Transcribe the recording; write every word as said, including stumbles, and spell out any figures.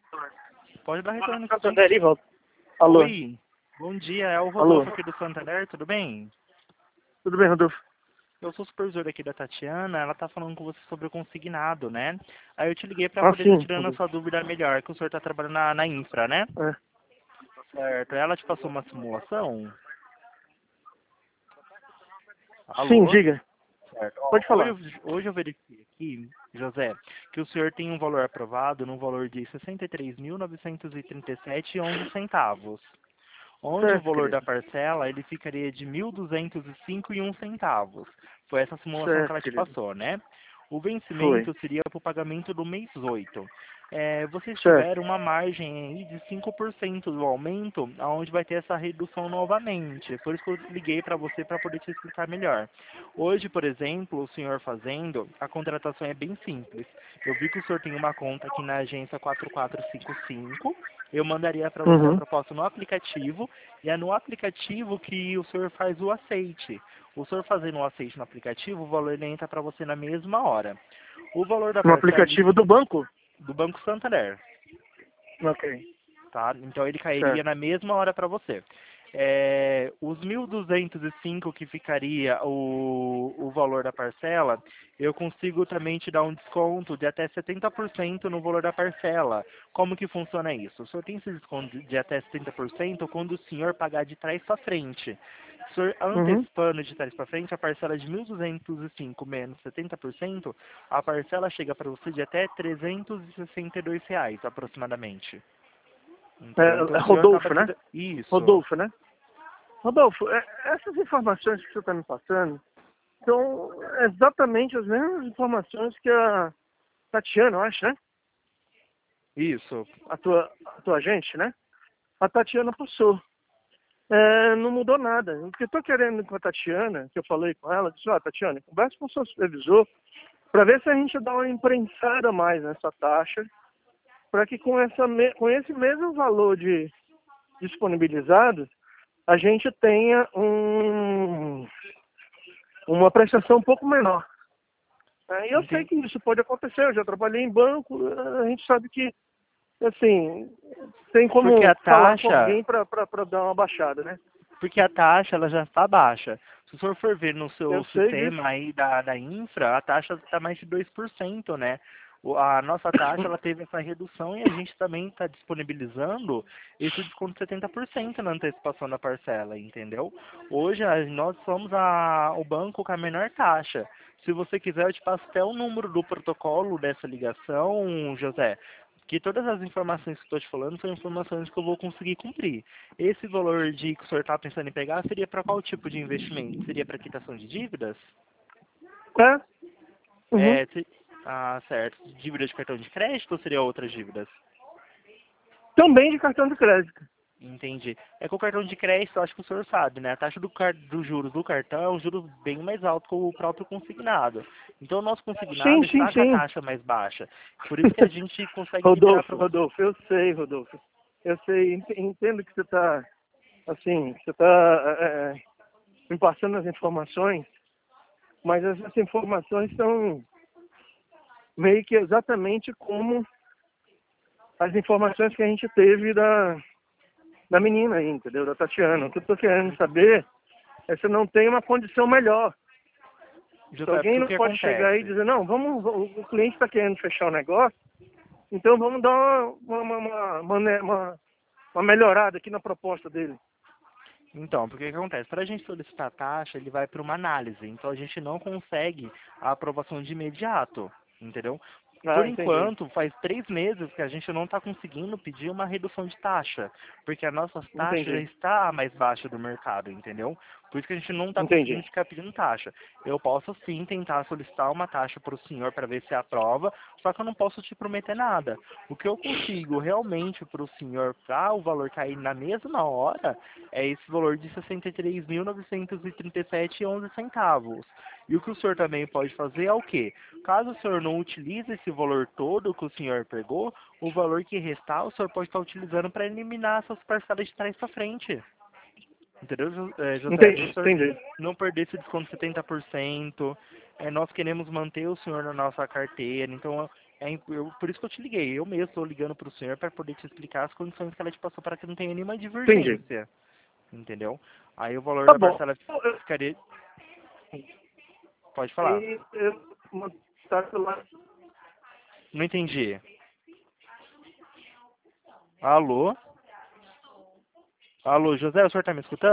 Pode dar retorno sim. Santander e volta. Alô? Oi, bom dia, é o Alô? Rodolfo aqui do Santander, tudo bem? Tudo bem, Rodolfo? Eu sou o supervisor aqui da Tatiana, ela tá falando com você sobre o consignado, né? Aí eu te liguei para Ah, poder estar sim, tirando a Rodolfo. sua dúvida melhor, que o senhor tá trabalhando na, na infra, né? É. Certo, ela te passou uma simulação? Sim, Alô? diga. Certo. Ó, Pode hoje, falar. eu- hoje eu verifiquei aqui, José, que o senhor tem um valor aprovado no valor de sessenta e três mil novecentos e trinta e sete e onze centavos. Onde o Certo, valor da querido. parcela ele ficaria de mil duzentos e cinco e um centavos. Foi essa simulação que Certo, ela te querido. passou, né? O Foi. vencimento seria para o pagamento do mês oito. É, vocês Certo. tiveram uma margem aí de cinco por cento do aumento, aonde vai ter essa redução novamente. Por isso que eu liguei para você para poder te explicar melhor. Hoje, por exemplo, o senhor fazendo, a contratação é bem simples. Eu vi que o senhor tem uma conta aqui na agência quatro quatro cinco cinco. Eu mandaria para você a Uhum. proposta no aplicativo e é no aplicativo que o senhor faz o aceite. O senhor fazendo o aceite no aplicativo, o valor ele entra para você na mesma hora. O valor da No parcela ele aplicativo do fica banco? do Banco Santander, Ok. tá? Então ele cairia Certo. na mesma hora para você. É, os mil duzentos e cinco que ficaria o, o valor da parcela, eu consigo também te dar um desconto de até setenta por cento no valor da parcela. Como que funciona isso? O senhor tem esse desconto de até setenta por cento quando o senhor pagar de trás para frente. O senhor Uhum. antecipando de trás para frente, a parcela de mil duzentos e cinco menos setenta por cento, a parcela chega para você de até trezentos e sessenta e dois reais aproximadamente. Entendeu? É, Então é o senhor acaba Rodolfo, né? tirando... Isso. Rodolfo, né? Rodolfo, é- essas informações que você está me passando são exatamente as mesmas informações que a Tatiana, eu acho, né? Isso. A tua, a tua agente, né? A Tatiana passou. É, não mudou nada. O que eu estou querendo com a Tatiana, que eu falei com ela, disse, ó, Tatiana, conversa com o seu supervisor para ver se a gente dá uma imprensada mais nessa taxa, para que com, essa, me- com esse mesmo valor de disponibilizado, a gente tenha um, uma prestação um pouco menor. É, e eu sei Enten- que isso pode acontecer, eu já trabalhei em banco, a gente sabe que, assim, tem Porque como a falar com taxa, alguém para dar uma baixada, né? porque a taxa ela já está baixa. Se o senhor for ver no seu Eu sei disso. sistema aí da, da infra, a taxa está mais de dois por cento, né? O- A nossa taxa ela teve essa redução e a gente também está disponibilizando esse desconto de setenta por cento na antecipação da parcela, entendeu? Hoje a- nós somos a, o banco com a menor taxa. Se você quiser, eu te passo até o número do protocolo dessa ligação, José, que todas as informações que estou te falando são informações que eu vou conseguir cumprir. Esse valor de que o senhor está pensando em pegar seria para qual tipo de investimento? Seria para quitação de dívidas? É? Uhum. É, se- ah, certo. Dívida de cartão de crédito ou seria outras dívidas? Também de cartão de crédito. Entendi. É que o cartão de crédito, eu acho que o senhor sabe, né? A taxa do car dos juros do cartão é um juro bem mais alto que o próprio consignado. Então, o nosso Sim, consignado sim, está com a sim. taxa mais baixa. Por isso que a gente consegue liberar Rodolfo, para você. Rodolfo, eu sei, Rodolfo. Eu sei, ent- entendo que você está, assim, que você está me passando as informações, mas essas informações são meio que exatamente como as informações que a gente teve da, da menina aí, entendeu? Da Tatiana. O que eu estou querendo saber é se não tem uma condição melhor. Se José, alguém porque o não que pode chegar aí e acontece? dizer, não, vamos, o o cliente está querendo fechar o negócio, então vamos dar uma, uma, uma, uma, uma- uma melhorada aqui na proposta dele. Então, porque o que acontece? Para a gente solicitar a taxa, ele vai para uma análise. Então, a gente não consegue a aprovação de imediato, entendeu? Por Ah, entendi. enquanto, faz três meses que a gente não está conseguindo pedir uma redução de taxa, porque a nossa taxa já Entendi. está mais baixa do mercado, entendeu? Por isso que a gente não está conseguindo Entendi. ficar pedindo taxa. Eu posso sim tentar solicitar uma taxa para o senhor para ver se aprova, só que eu não posso te prometer nada. O que eu consigo realmente para o senhor, para o valor cair na mesma hora, é esse valor de sessenta e três mil novecentos e trinta e sete e onze centavos. E o que o senhor também pode fazer é o quê? Caso o senhor não utilize esse valor todo que o senhor pegou, o valor que restar o senhor pode estar utilizando para eliminar essas parcelas de trás para frente. Entendeu, Jo- eh, José? Para o Entendi. senhor Entendi. não perder esse desconto de setenta por cento. É, nós queremos manter o senhor na nossa carteira. Então, É, im- eu, por isso que eu te liguei. Eu mesmo estou ligando para o senhor para poder te explicar as condições que ela te passou para que não tenha nenhuma Entendi. divergência. Entendeu? Aí o valor Tá da bom. parcela Eu, ficaria. Pode falar. eu, eu, uma- tá lá. Não entendi. Alô? Alô, José, o senhor está me escutando?